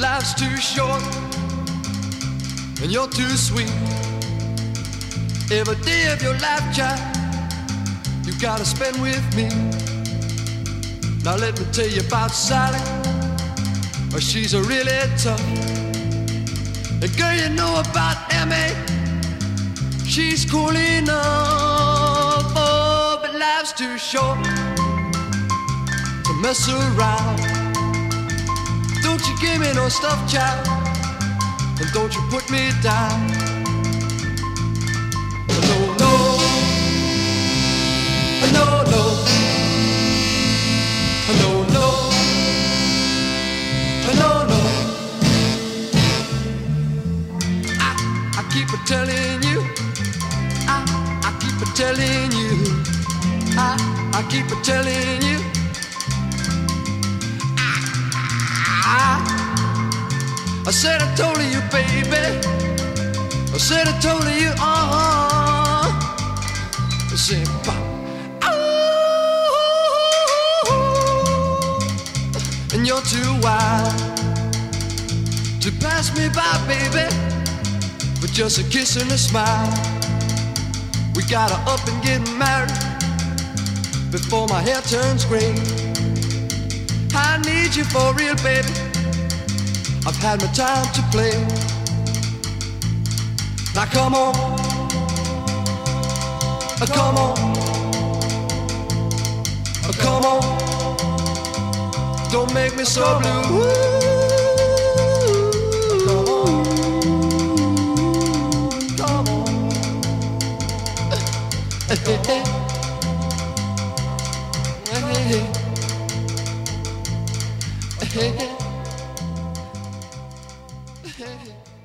life's too short and you're too sweet. Every day of your life, child, you gotta spend with me. Now let me tell you about Sally. Oh, she's a really tough. And girl, you know about M.A. She's cool enough. Oh, but life's too short to mess around. Don't you give me no stuff, child, and don't you put me down. No, no, no, no, no, no, no, no. I keep a telling you, I keep a telling you, I keep a telling you. I said I told you, baby. I said I told you, I said, and you're too wild to pass me by, baby, with just a kiss and a smile. We gotta up and get married before my hair turns gray. I need you for real, baby. I've had my time to play. Now come on, come on, come on. Don't make me so blue. Come on, come on. Hey, hey, hey. Hey, hey. Hey.